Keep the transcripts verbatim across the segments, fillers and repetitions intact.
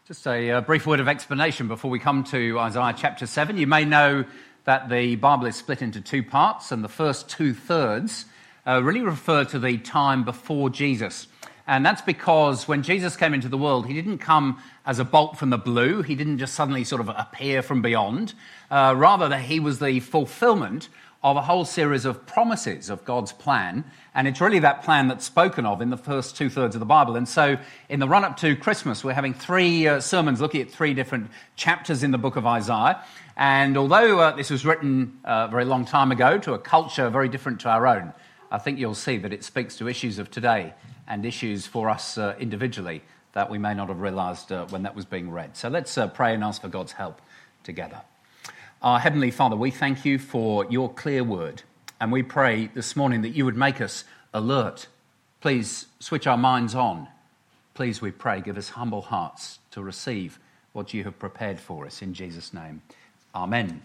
Just a uh, brief word of explanation before we come to Isaiah chapter seven. You may know that the Bible is split into two parts, and the first two-thirds uh, really refer to the time before Jesus. And that's because when Jesus came into the world, he didn't come as a bolt from the blue. He didn't just suddenly sort of appear from beyond. Uh, rather, that he was the fulfillment of a whole series of promises of God's plan. And it's really that plan that's spoken of in the first two-thirds of the Bible. And so in the run-up to Christmas, we're having three uh, sermons looking at three different chapters in the book of Isaiah. And although uh, this was written uh, a very long time ago to a culture very different to our own, I think you'll see that it speaks to issues of today and issues for us uh, individually that we may not have realised uh, when that was being read. So let's uh, pray and ask for God's help together. Our Heavenly Father, we thank you for your clear word, and we pray this morning that you would make us alert. Please switch our minds on. Please, we pray, give us humble hearts to receive what you have prepared for us. In Jesus' name, amen.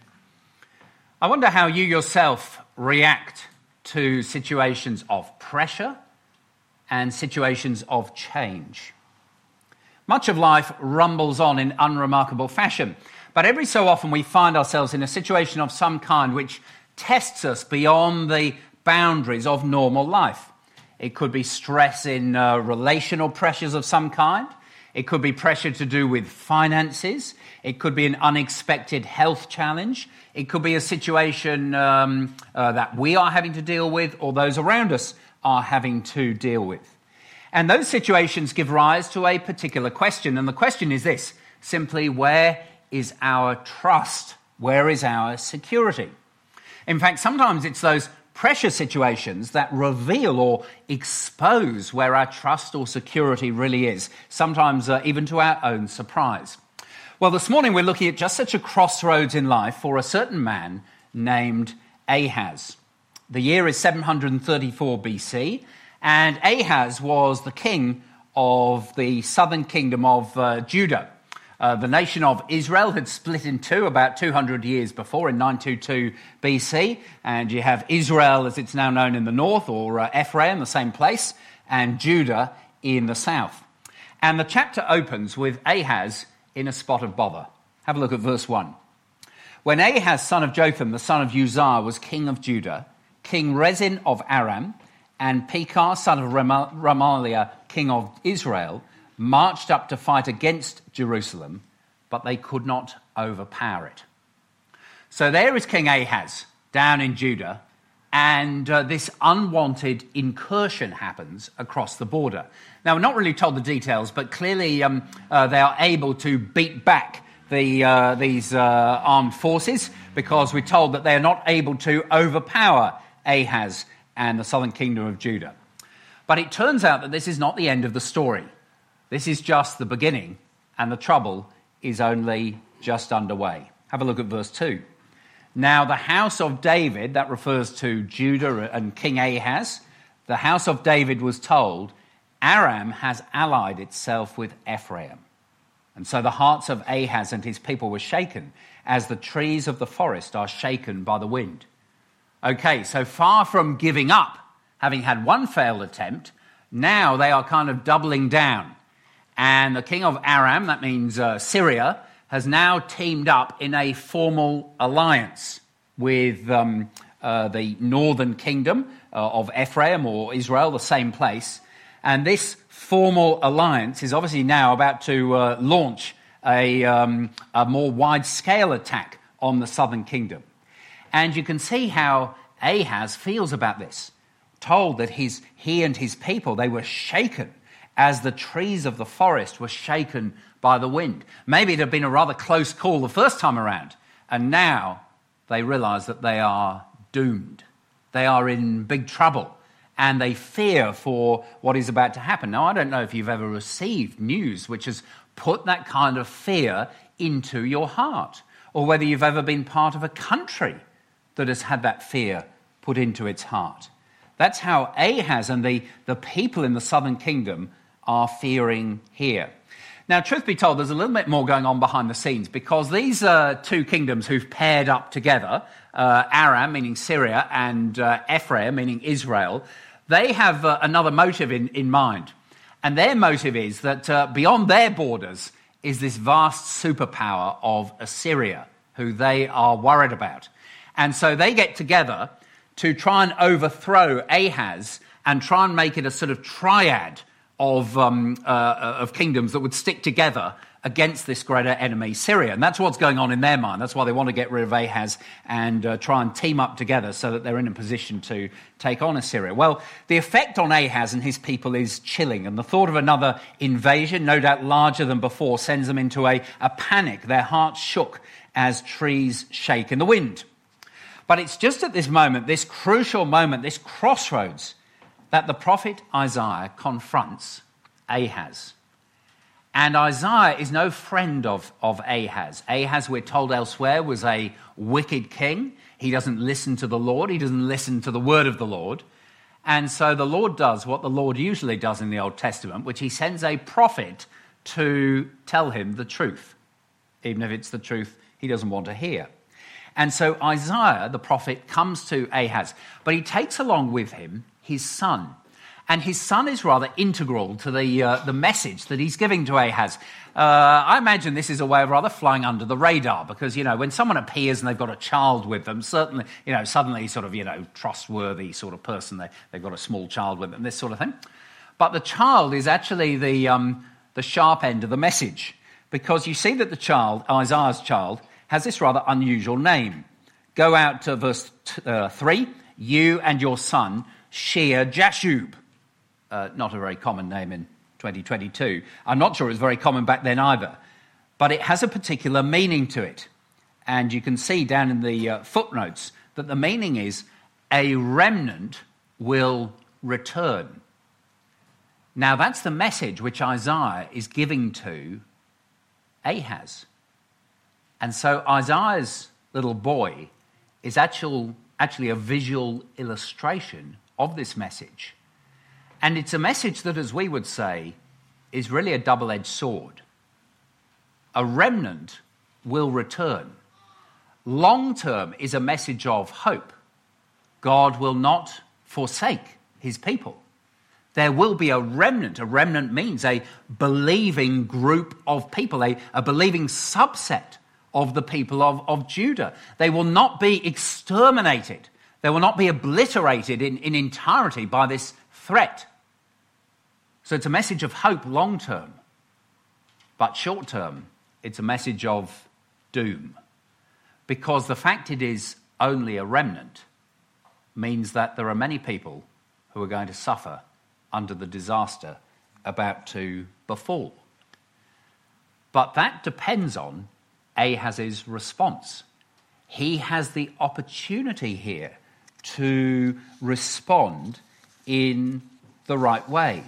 I wonder how you yourself react to situations of pressure and situations of change. Much of life rumbles on in unremarkable fashion. But every so often we find ourselves in a situation of some kind which tests us beyond the boundaries of normal life. It could be stress in uh, relational pressures of some kind. It could be pressure to do with finances. It could be an unexpected health challenge. It could be a situation um, uh, that we are having to deal with or those around us are having to deal with. And those situations give rise to a particular question. And the question is this, simply, where is our trust? Where is our security? In fact, sometimes it's those pressure situations that reveal or expose where our trust or security really is, sometimes uh, even to our own surprise. Well, this morning we're looking at just such a crossroads in life for a certain man named Ahaz. The year is seven hundred thirty-four B C, and Ahaz was the king of the southern kingdom of uh, Judah. Uh, the nation of Israel had split in two about two hundred years before in nine twenty-two B C, and you have Israel as it's now known in the north, or uh, Ephraim, the same place, and Judah in the south. And the chapter opens with Ahaz in a spot of bother. Have a look at verse one. When Ahaz, son of Jotham, the son of Uzziah, was king of Judah, King Rezin of Aram, and Pekah, son of Remaliah, king of Israel, marched up to fight against Jerusalem, but they could not overpower it. So there is King Ahaz down in Judah, and uh, this unwanted incursion happens across the border. Now, we're not really told the details, but clearly um, uh, they are able to beat back the uh, these uh, armed forces, because we're told that they are not able to overpower Ahaz and the southern kingdom of Judah. But it turns out that this is not the end of the story. This is just the beginning, and the trouble is only just underway. Have a look at verse two. Now the house of David, that refers to Judah and King Ahaz, the house of David was told, Aram has allied itself with Ephraim. And so the hearts of Ahaz and his people were shaken, as the trees of the forest are shaken by the wind. Okay, so far from giving up, having had one failed attempt, now they are kind of doubling down. And the king of Aram, that means uh, Syria, has now teamed up in a formal alliance with um, uh, the northern kingdom uh, of Ephraim, or Israel, the same place. And this formal alliance is obviously now about to uh, launch a, um, a more wide-scale attack on the southern kingdom. And you can see how Ahaz feels about this, told that his, he and his people, they were shaken as the trees of the forest were shaken by the wind. Maybe it had been a rather close call the first time around, and now they realise that they are doomed. They are in big trouble, and they fear for what is about to happen. Now, I don't know if you've ever received news which has put that kind of fear into your heart, or whether you've ever been part of a country that has had that fear put into its heart. That's how Ahaz and the, the people in the southern kingdom are fearing here. Now, truth be told, there's a little bit more going on behind the scenes, because these uh, two kingdoms who've paired up together, uh, Aram, meaning Syria, and uh, Ephraim, meaning Israel, they have uh, another motive in, in mind. And their motive is that uh, beyond their borders is this vast superpower of Assyria, who they are worried about. And so they get together to try and overthrow Ahaz and try and make it a sort of triad of, um, uh, of kingdoms that would stick together against this greater enemy, Syria. And that's what's going on in their mind. That's why they want to get rid of Ahaz and uh, try and team up together so that they're in a position to take on Assyria. Well, the effect on Ahaz and his people is chilling, and the thought of another invasion, no doubt larger than before, sends them into a, a panic. Their hearts shook as trees shake in the wind. But it's just at this moment, this crucial moment, this crossroads, that the prophet Isaiah confronts Ahaz. And Isaiah is no friend of, of Ahaz. Ahaz, we're told elsewhere, was a wicked king. He doesn't listen to the Lord. He doesn't listen to the word of the Lord. And so the Lord does what the Lord usually does in the Old Testament, which he sends a prophet to tell him the truth, even if it's the truth he doesn't want to hear. And so Isaiah, the prophet, comes to Ahaz, but he takes along with him his son. And his son is rather integral to the uh, the message that he's giving to Ahaz. Uh, I imagine this is a way of rather flying under the radar because, you know, when someone appears and they've got a child with them, certainly, you know, suddenly sort of, you know, trustworthy sort of person, they, they've got a small child with them, this sort of thing. But the child is actually the um, the sharp end of the message because you see that the child, Isaiah's child, has this rather unusual name. Go out to verse t- uh, three, you and your son, Shear-Jashub. Uh, not a very common name in twenty twenty-two. I'm not sure it was very common back then either. But it has a particular meaning to it. And you can see down in the uh, footnotes that the meaning is a remnant will return. Now that's the message which Isaiah is giving to Ahaz. And so Isaiah's little boy is actual, actually a visual illustration of this message. And it's a message that, as we would say, is really a double-edged sword. A remnant will return. Long-term is a message of hope. God will not forsake his people. There will be a remnant. A remnant means a believing group of people, a, a believing subset of the people of, of Judah. They will not be exterminated. They will not be obliterated in, in entirety by this threat. So it's a message of hope long term, but short term, it's a message of doom. Because the fact it is only a remnant means that there are many people who are going to suffer under the disaster about to befall. But that depends on Ahaz's response. He has the opportunity here to respond in the right way.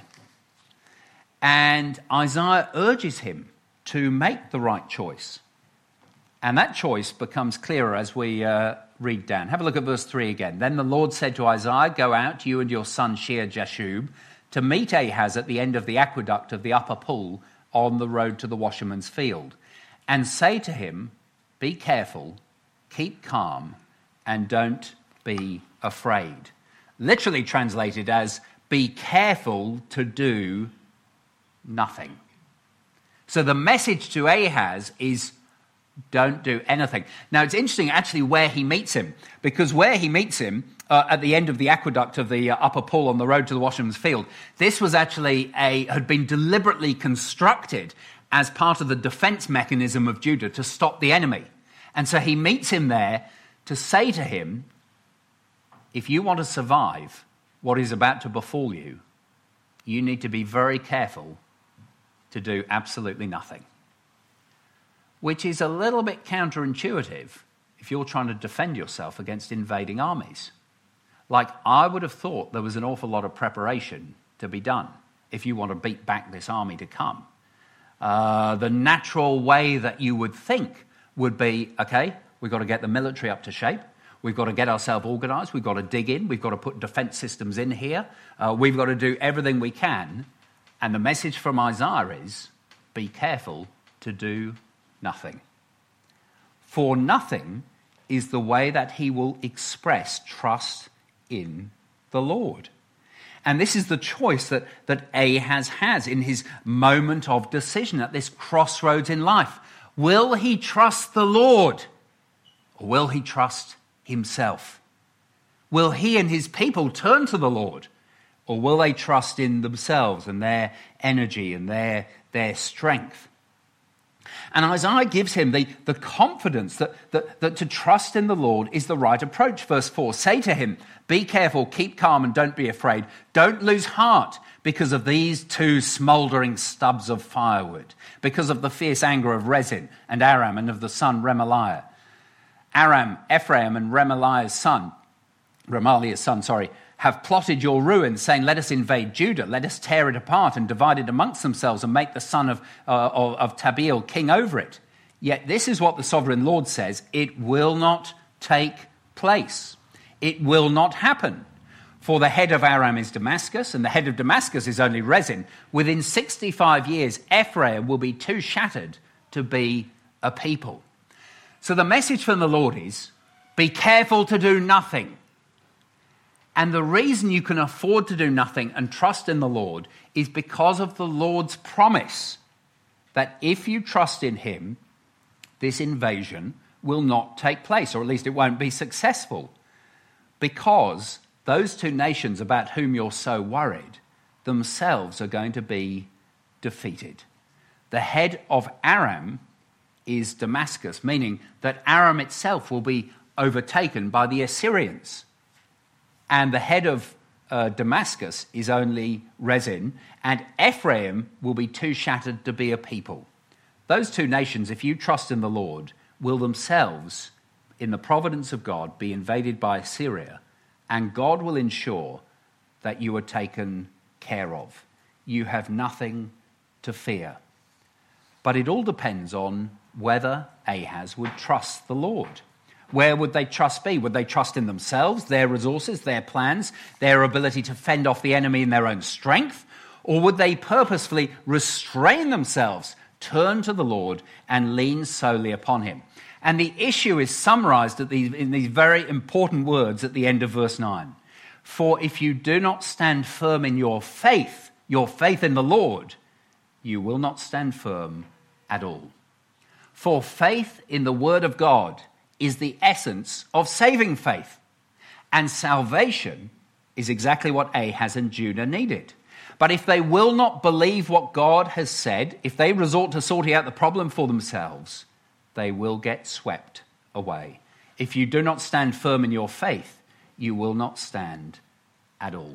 And Isaiah urges him to make the right choice. And that choice becomes clearer as we uh, read down. Have a look at verse three again. Then the Lord said to Isaiah, go out, you and your son Shear-Jashub, to meet Ahaz at the end of the aqueduct of the upper pool on the road to the washerman's field, and say to him, be careful, keep calm, and don't be afraid. Literally translated as, be careful to do nothing. So the message to Ahaz is, don't do anything. Now, it's interesting actually where he meets him, because where he meets him uh, at the end of the aqueduct of the uh, upper pool on the road to the washerman's field, this was actually a had been deliberately constructed as part of the defense mechanism of Judah to stop the enemy. And so he meets him there to say to him, if you want to survive what is about to befall you, you need to be very careful to do absolutely nothing. Which is a little bit counterintuitive if you're trying to defend yourself against invading armies. Like, I would have thought there was an awful lot of preparation to be done if you want to beat back this army to come. Uh, the natural way that you would think would be, okay, we've got to get the military up to shape. We've got to get ourselves organised. We've got to dig in. We've got to put defence systems in here. Uh, we've got to do everything we can. And the message from Isaiah is, be careful to do nothing. For nothing is the way that he will express trust in the Lord. And this is the choice that, that Ahaz has in his moment of decision at this crossroads in life. Will he trust the Lord, or will he trust himself? Will he and his people turn to the Lord, or will they trust in themselves and their energy and their, their strength? And Isaiah gives him the, the confidence that, that, that to trust in the Lord is the right approach. Verse four, say to him, be careful, keep calm, and don't be afraid. Don't lose heart because of these two smouldering stubs of firewood, because of the fierce anger of Rezin and Aram and of the son Remaliah. Aram, Ephraim, and Remaliah's son, Remaliah's son, sorry, have plotted your ruin, saying, let us invade Judah, let us tear it apart and divide it amongst themselves and make the son of, uh, of, of Tabeel king over it. Yet this is what the sovereign Lord says, it will not take place. It will not happen. For the head of Aram is Damascus, and the head of Damascus is only Rezin. Within sixty-five years, Ephraim will be too shattered to be a people. So the message from the Lord is, be careful to do nothing. And the reason you can afford to do nothing and trust in the Lord is because of the Lord's promise that if you trust in him, this invasion will not take place, or at least it won't be successful, because those two nations about whom you're so worried themselves are going to be defeated. The head of Aram is Damascus, meaning that Aram itself will be overtaken by the Assyrians. And the head of uh, Damascus is only Rezin, and Ephraim will be too shattered to be a people. Those two nations, if you trust in the Lord, will themselves, in the providence of God, be invaded by Assyria, and God will ensure that you are taken care of. You have nothing to fear. But it all depends on whether Ahaz would trust the Lord. Where would they trust be? Would they trust in themselves, their resources, their plans, their ability to fend off the enemy in their own strength? Or would they purposefully restrain themselves, turn to the Lord, and lean solely upon him? And the issue is summarized at these, in these very important words at the end of verse nine. For if you do not stand firm in your faith, your faith in the Lord, you will not stand firm at all. For faith in the word of God is the essence of saving faith. And salvation is exactly what Ahaz and Judah needed. But if they will not believe what God has said, if they resort to sorting out the problem for themselves, they will get swept away. If you do not stand firm in your faith, you will not stand at all.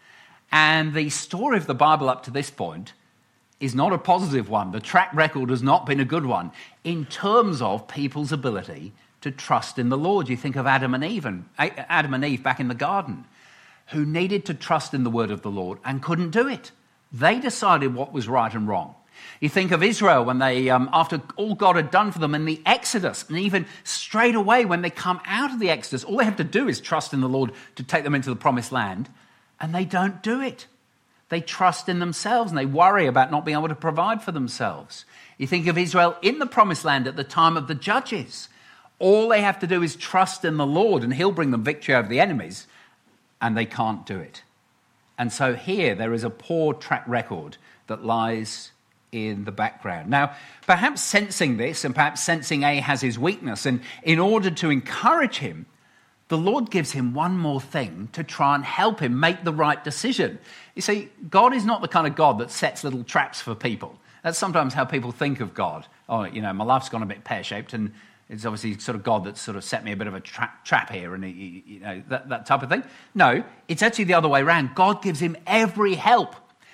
And the story of the Bible up to this point is not a positive one. The track record has not been a good one in terms of people's ability to trust in the Lord. You think of Adam and Eve, and Adam and Eve back in the garden, who needed to trust in the word of the Lord and couldn't do it. They decided what was right and wrong. You think of Israel when they, um, after all God had done for them in the Exodus, and even straight away when they come out of the Exodus, all they have to do is trust in the Lord to take them into the promised land, and they don't do it. They trust in themselves and they worry about not being able to provide for themselves. You think of Israel in the promised land at the time of the judges. All they have to do is trust in the Lord and he'll bring them victory over the enemies, and they can't do it. And so here there is a poor track record that lies in the background. Now, perhaps sensing this and perhaps sensing Ahaz's weakness, and in order to encourage him, the Lord gives him one more thing to try and help him make the right decision. You see, God is not the kind of God that sets little traps for people. That's sometimes how people think of God. Oh, you know, my life's gone a bit pear-shaped, and it's obviously sort of God that's sort of set me a bit of a tra- trap here, and you know, that, that type of thing. No, it's actually the other way around. God gives him every help.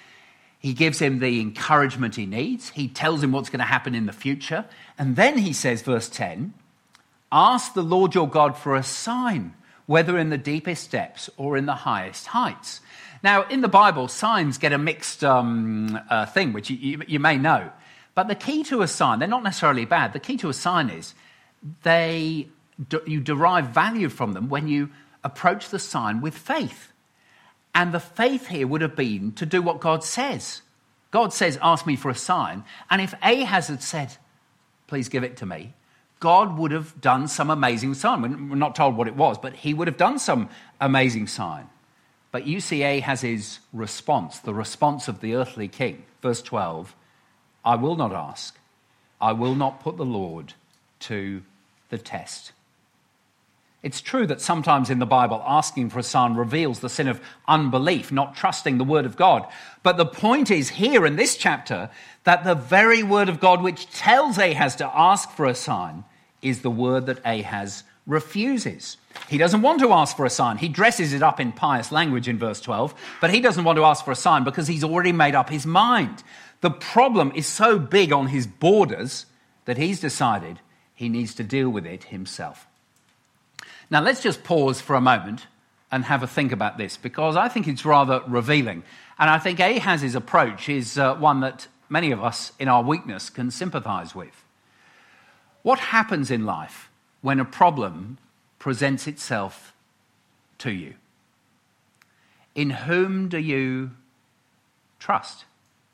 He gives him the encouragement he needs. He tells him what's going to happen in the future. And then he says, verse ten, ask the Lord your God for a sign, whether in the deepest depths or in the highest heights. Now, in the Bible, signs get a mixed um, uh, thing, which you, you, you may know. But the key to a sign, they're not necessarily bad. The key to a sign is they you derive value from them when you approach the sign with faith. And the faith here would have been to do what God says. God says, ask me for a sign. And if Ahaz had said, please give it to me, God would have done some amazing sign. We're not told what it was, but he would have done some amazing sign. But you see Ahaz's response, the response of the earthly king. Verse twelve, I will not ask. I will not put the Lord to the test. It's true that sometimes in the Bible, asking for a sign reveals the sin of unbelief, not trusting the word of God. But the point is here in this chapter that the very word of God which tells Ahaz to ask for a sign is the word that Ahaz refuses. He doesn't want to ask for a sign. He dresses it up in pious language in verse twelve, but he doesn't want to ask for a sign because he's already made up his mind. The problem is so big on his borders that he's decided he needs to deal with it himself. Now let's just pause for a moment and have a think about this, because I think it's rather revealing. And I think Ahaz's approach is uh, one that many of us in our weakness can sympathize with. What happens in life when a problem presents itself to you? In whom do you trust?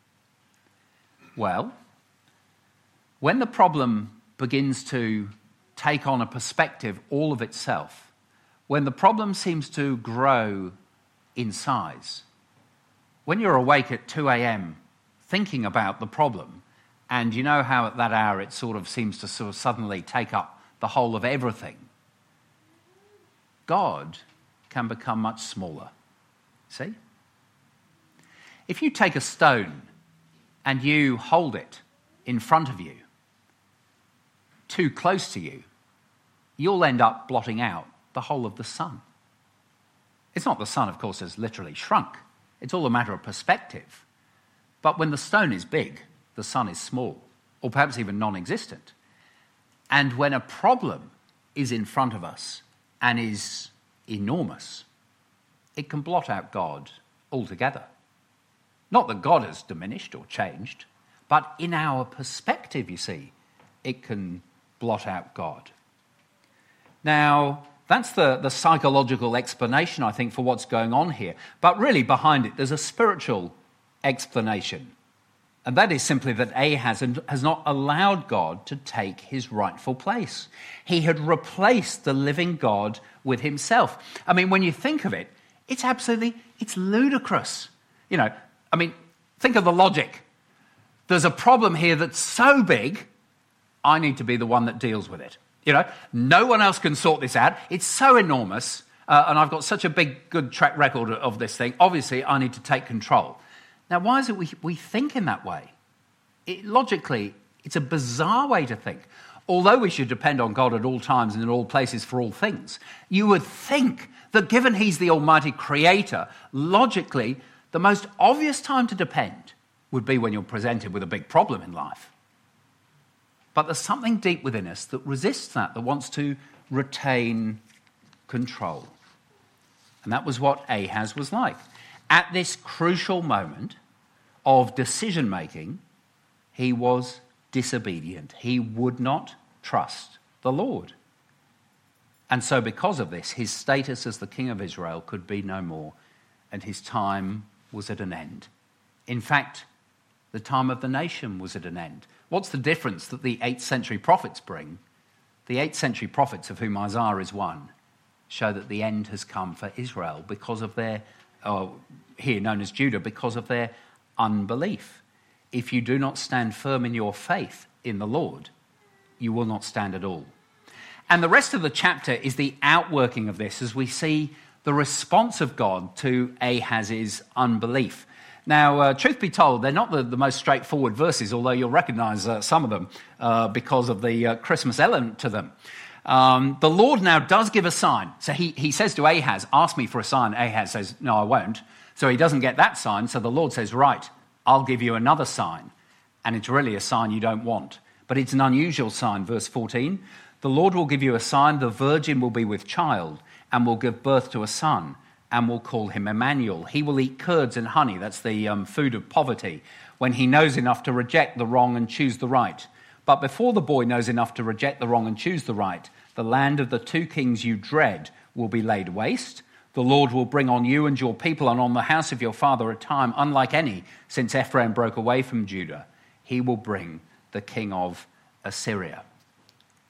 Well, when the problem begins to take on a perspective all of itself, when the problem seems to grow in size, when you're awake at two a.m. thinking about the problem, and you know how at that hour it sort of seems to sort of suddenly take up the whole of everything, God can become much smaller. See? If you take a stone and you hold it in front of you, too close to you, you'll end up blotting out the whole of the sun. It's not the sun, of course, has literally shrunk. It's all a matter of perspective. But when the stone is big, the sun is small, or perhaps even non-existent. And when a problem is in front of us and is enormous, it can blot out God altogether. Not that God has diminished or changed, but in our perspective, you see, it can blot out God. Now, that's the, the psychological explanation, I think, for what's going on here. But really behind it, there's a spiritual explanation. And that is simply that Ahaz has not allowed God to take his rightful place. He had replaced the living God with himself. I mean, when you think of it, it's absolutely, it's ludicrous. You know, I mean, think of the logic. There's a problem here that's so big, I need to be the one that deals with it. You know, no one else can sort this out. It's so enormous, uh, and I've got such a big, good track record of this thing. Obviously, I need to take control. Now, why is it we, we think in that way? It, logically, it's a bizarre way to think. Although we should depend on God at all times and in all places for all things, you would think that given he's the almighty creator, logically, the most obvious time to depend would be when you're presented with a big problem in life. But there's something deep within us that resists that, that wants to retain control. And that was what Ahaz was like. At this crucial moment of decision-making, he was disobedient. He would not trust the Lord. And so because of this, his status as the king of Israel could be no more, and his time was at an end. In fact, the time of the nation was at an end. What's the difference that the eighth century prophets bring? The eighth century prophets, of whom Isaiah is one, show that the end has come for Israel because of their, uh, here known as Judah, because of their unbelief. If you do not stand firm in your faith in the Lord, you will not stand at all. And the rest of the chapter is the outworking of this as we see the response of God to Ahaz's unbelief. Now, uh, truth be told, they're not the, the most straightforward verses, although you'll recognize uh, some of them uh, because of the uh, Christmas element to them. Um, the Lord now does give a sign. So he, he says to Ahaz, ask me for a sign. Ahaz says, no, I won't. So he doesn't get that sign. So the Lord says, right, I'll give you another sign. And it's really a sign you don't want. But it's an unusual sign. Verse fourteen, the Lord will give you a sign. The virgin will be with child and will give birth to a son, and will call him Emmanuel. He will eat curds and honey, that's the um, food of poverty, when he knows enough to reject the wrong and choose the right. But before the boy knows enough to reject the wrong and choose the right, the land of the two kings you dread will be laid waste. The Lord will bring on you and your people and on the house of your father a time unlike any since Ephraim broke away from Judah. He will bring the king of Assyria.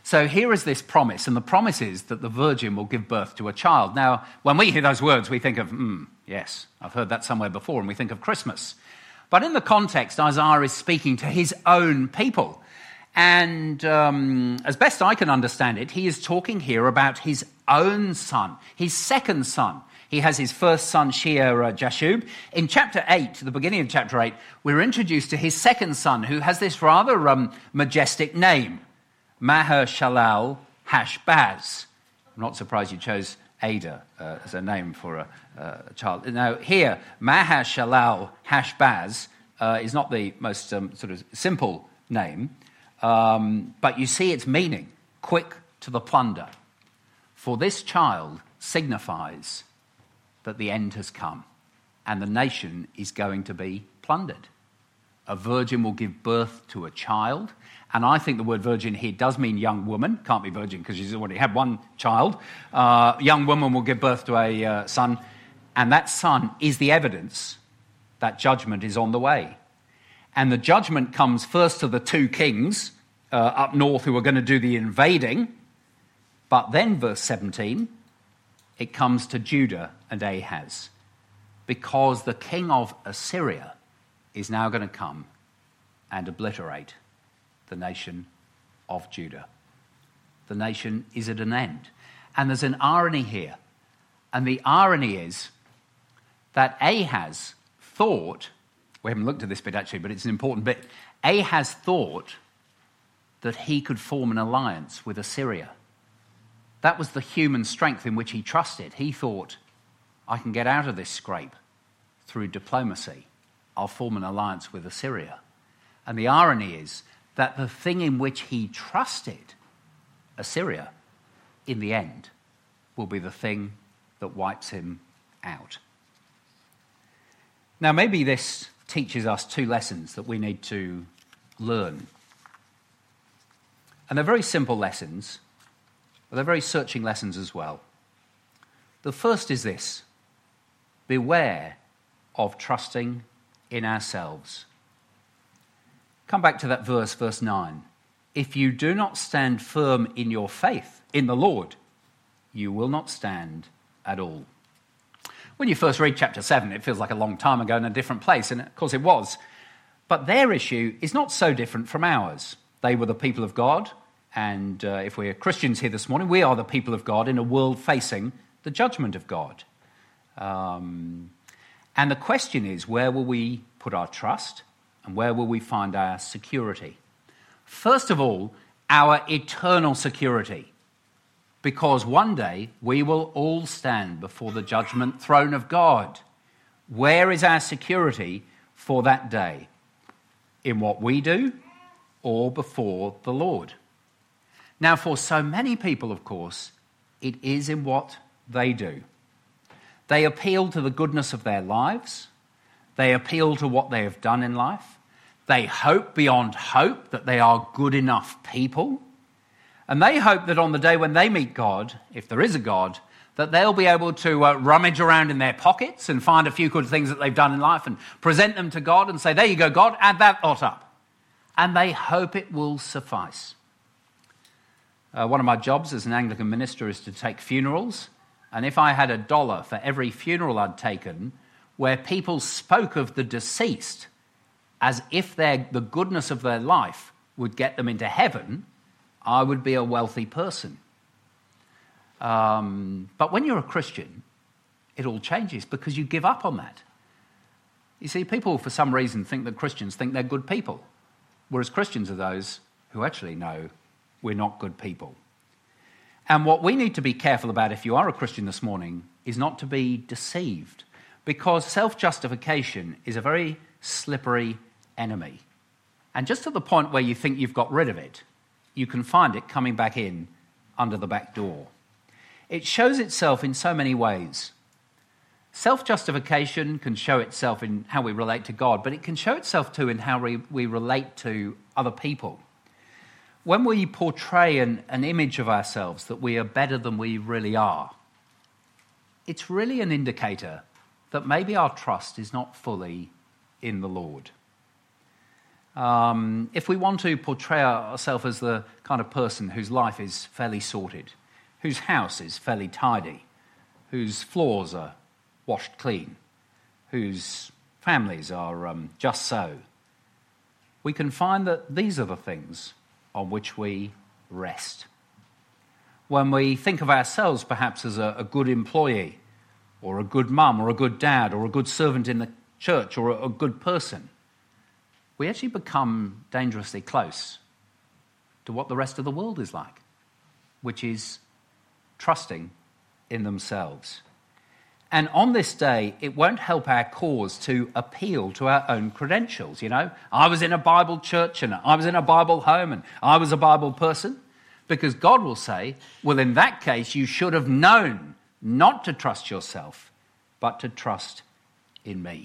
So here is this promise, and the promise is that the virgin will give birth to a child. Now, when we hear those words, we think of, hmm, yes, I've heard that somewhere before, and we think of Christmas. But in the context, Isaiah is speaking to his own people. And um, as best I can understand it, he is talking here about his own son, his second son. He has his first son, Shear uh, Jashub. In chapter eight, the beginning of chapter eight, we're introduced to his second son, who has this rather um, majestic name, Maher-shalal Hashbaz. I'm not surprised you chose Ada uh, as a name for a, uh, a child. Now here, Maher-shalal Hashbaz uh, is not the most um, sort of simple name, um, but you see its meaning, quick to the plunder. For this child signifies that the end has come and the nation is going to be plundered. A virgin will give birth to a child, and I think the word virgin here does mean young woman. Can't be virgin because she's already had one child. Uh, young woman will give birth to a uh, son, and that son is the evidence that judgment is on the way. And the judgment comes first to the two kings uh, up north who are going to do the invading, but then, verse seventeen, it comes to Judah and Ahaz, because the king of Assyria is now going to come and obliterate the nation of Judah. The nation is at an end. And there's an irony here. And the irony is that Ahaz thought, we haven't looked at this bit actually, but it's an important bit. Ahaz thought that he could form an alliance with Assyria. That was the human strength in which he trusted. He thought, I can get out of this scrape through diplomacy. I'll form an alliance with Assyria. And the irony is that the thing in which he trusted, Assyria, in the end, will be the thing that wipes him out. Now, maybe this teaches us two lessons that we need to learn. And they're very simple lessons, but they're very searching lessons as well. The first is this: beware of trusting in ourselves. Come back to that verse, verse nine. If you do not stand firm in your faith in the Lord, you will not stand at all. When you first read chapter seven, it feels like a long time ago in a different place, and of course it was. But their issue is not so different from ours. They were the people of God, and uh, if we're Christians here this morning, we are the people of God in a world facing the judgment of God. Um, and the question is, where will we put our trust, and where will we find our security? First of all, our eternal security, because one day we will all stand before the judgment throne of God. Where is our security for that day? In what we do or before the Lord? Now, for so many people, of course, it is in what they do. They appeal to the goodness of their lives. They appeal to what they have done in life. They hope beyond hope that they are good enough people. And they hope that on the day when they meet God, if there is a God, that they'll be able to uh, rummage around in their pockets and find a few good things that they've done in life and present them to God and say, there you go, God, add that lot up. And they hope it will suffice. Uh, one of my jobs as an Anglican minister is to take funerals. And if I had a dollar for every funeral I'd taken where people spoke of the deceased as if their, the goodness of their life would get them into heaven, I would be a wealthy person. Um, but when you're a Christian, it all changes because you give up on that. You see, people for some reason think that Christians think they're good people, whereas Christians are those who actually know we're not good people. And what we need to be careful about if you are a Christian this morning is not to be deceived, because self-justification is a very slippery enemy. And just at the point where you think you've got rid of it, you can find it coming back in under the back door. It shows itself in so many ways. Self-justification can show itself in how we relate to God, but it can show itself too in how we, we relate to other people. When we portray an, an image of ourselves that we are better than we really are, it's really an indicator that maybe our trust is not fully in the Lord. Um, if we want to portray ourselves as the kind of person whose life is fairly sorted, whose house is fairly tidy, whose floors are washed clean, whose families are um, just so, we can find that these are the things on which we rest. When we think of ourselves perhaps as a, a good employee, or a good mum, or a good dad, or a good servant in the church, or a, a good person, we actually become dangerously close to what the rest of the world is like, which is trusting in themselves. And on this day, it won't help our cause to appeal to our own credentials. You know, I was in a Bible church and I was in a Bible home and I was a Bible person. Because God will say, well, in that case, you should have known not to trust yourself, but to trust in me.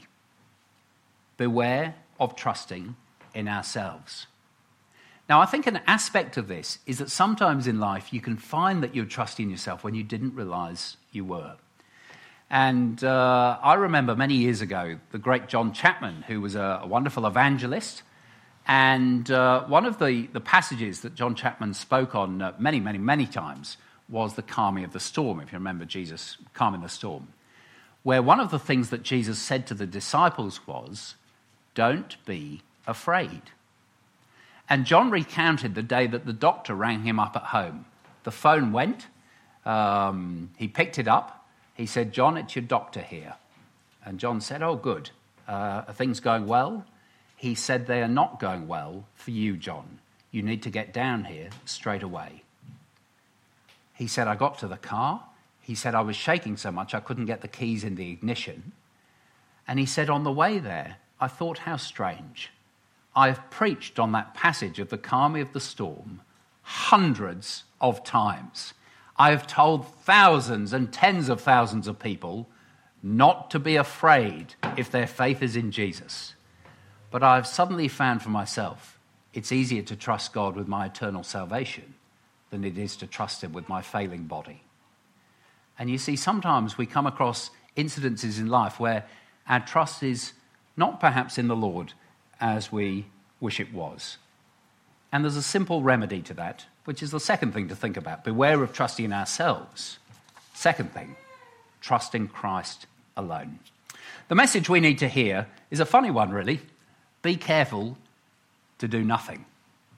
Beware of trusting in ourselves. Now, I think an aspect of this is that sometimes in life you can find that you're trusting yourself when you didn't realize you were. And uh, I remember many years ago, the great John Chapman, who was a, a wonderful evangelist, and uh, one of the, the passages that John Chapman spoke on uh, many, many, many times was the calming of the storm, if you remember Jesus calming the storm, where one of the things that Jesus said to the disciples was, don't be afraid. And John recounted the day that the doctor rang him up at home. The phone went, um, he picked it up, he said, John, it's your doctor here. And John said, oh, good. Uh, are things going well? He said, they are not going well for you, John. You need to get down here straight away. He said, I got to the car. He said, I was shaking so much I couldn't get the keys in the ignition. And he said, on the way there, I thought, how strange. I have preached on that passage of the calming of the storm hundreds of times. I have told thousands and tens of thousands of people not to be afraid if their faith is in Jesus. But I've suddenly found for myself it's easier to trust God with my eternal salvation than it is to trust him with my failing body. And you see, sometimes we come across incidences in life where our trust is not perhaps in the Lord as we wish it was. And there's a simple remedy to that, which is the second thing to think about. Beware of trusting in ourselves. Second thing, trust in Christ alone. The message we need to hear is a funny one, really. Be careful to do nothing.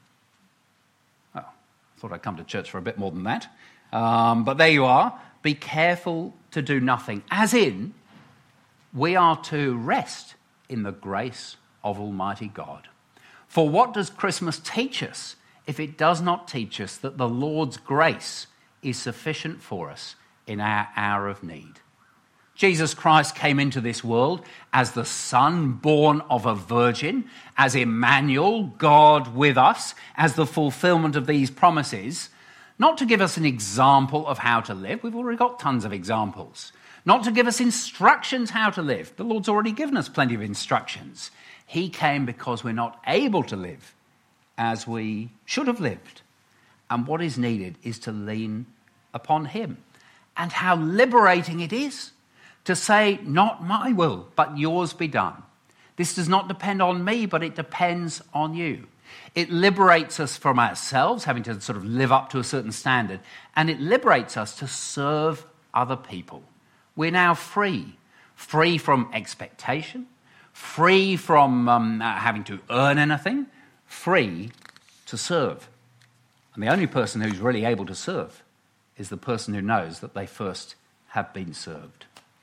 Oh, I thought I'd come to church for a bit more than that. Um, but there you are. Be careful to do nothing. As in, we are to rest in the grace of Almighty God. For what does Christmas teach us if it does not teach us that the Lord's grace is sufficient for us in our hour of need? Jesus Christ came into this world as the Son born of a virgin, as Emmanuel, God with us, as the fulfillment of these promises, not to give us an example of how to live. We've already got tons of examples. Not to give us instructions how to live. The Lord's already given us plenty of instructions. He came because we're not able to live as we should have lived. And what is needed is to lean upon him. And how liberating it is to say, not my will, but yours be done. This does not depend on me, but it depends on you. It liberates us from ourselves, having to sort of live up to a certain standard, and it liberates us to serve other people. We're now free, free from expectation, free from um, having to earn anything, free to serve. And the only person who's really able to serve is the person who knows that they first have been served.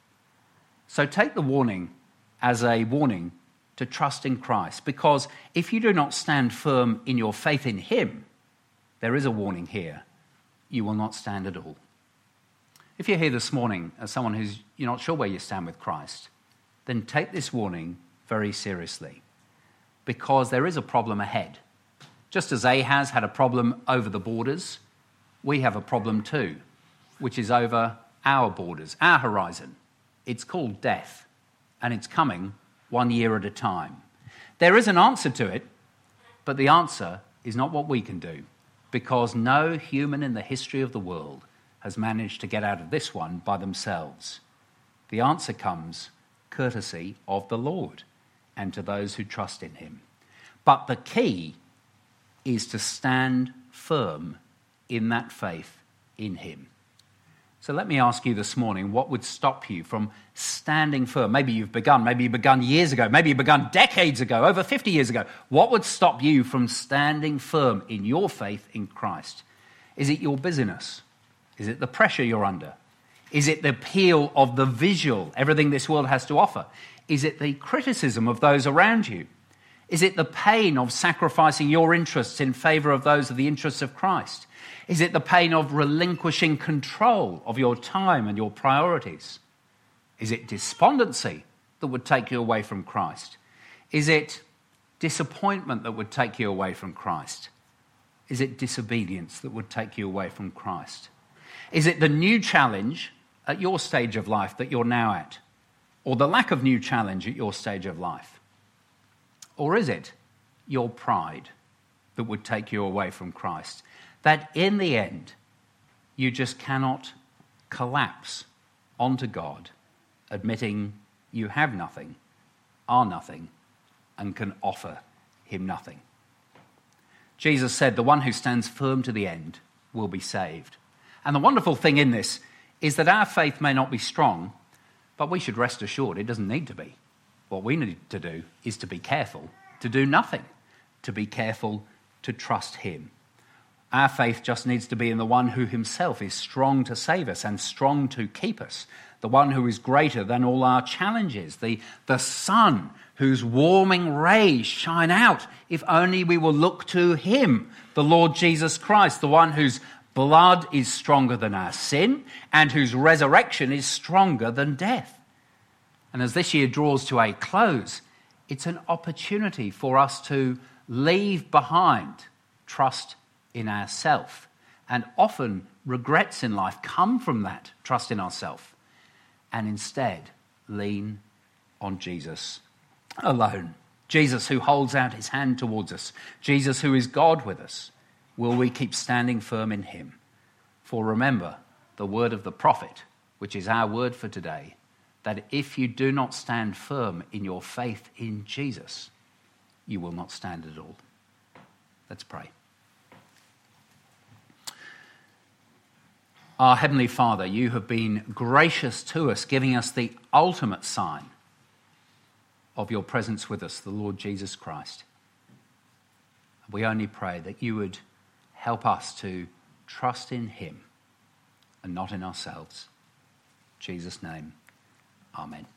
So take the warning as a warning to trust in Christ, because if you do not stand firm in your faith in him, there is a warning here. You will not stand at all. If you're here this morning as someone who's you're not sure where you stand with Christ, then take this warning very seriously, because there is a problem ahead. Just as Ahaz had a problem over the borders, we have a problem too, which is over our borders, our horizon. It's called death, and it's coming one year at a time. There is an answer to it, but the answer is not what we can do, because no human in the history of the world has managed to get out of this one by themselves. The answer comes courtesy of the Lord and to those who trust in him. But the key is to stand firm in that faith in him. So let me ask you this morning, what would stop you from standing firm? Maybe you've begun, maybe you've begun years ago, maybe you've begun decades ago, over fifty years ago. What would stop you from standing firm in your faith in Christ? Is it your busyness? Is it the pressure you're under? Is it the appeal of the visual, everything this world has to offer? Is it the criticism of those around you? Is it the pain of sacrificing your interests in favour of those of the interests of Christ? Is it the pain of relinquishing control of your time and your priorities? Is it despondency that would take you away from Christ? Is it disappointment that would take you away from Christ? Is it disobedience that would take you away from Christ? Is it the new challenge at your stage of life that you're now at? Or the lack of new challenge at your stage of life? Or is it your pride that would take you away from Christ? That in the end, you just cannot collapse onto God, admitting you have nothing, are nothing, and can offer him nothing. Jesus said, the one who stands firm to the end will be saved. And the wonderful thing in this is that our faith may not be strong, but we should rest assured it doesn't need to be. What we need to do is to be careful, to do nothing, to be careful to trust him. Our faith just needs to be in the one who himself is strong to save us and strong to keep us, the one who is greater than all our challenges, the, the sun whose warming rays shine out if only we will look to him, the Lord Jesus Christ, the one whose blood is stronger than our sin and whose resurrection is stronger than death. And as this year draws to a close, it's an opportunity for us to leave behind trust in ourself. And often regrets in life come from that trust in ourself, and instead lean on Jesus alone. Jesus who holds out his hand towards us. Jesus who is God with us. Will we keep standing firm in him? For remember the word of the prophet, which is our word for today, that if you do not stand firm in your faith in Jesus, you will not stand at all. Let's pray. Our Heavenly Father, you have been gracious to us, giving us the ultimate sign of your presence with us, the Lord Jesus Christ. We only pray that you would help us to trust in him and not in ourselves. In Jesus' name, amen.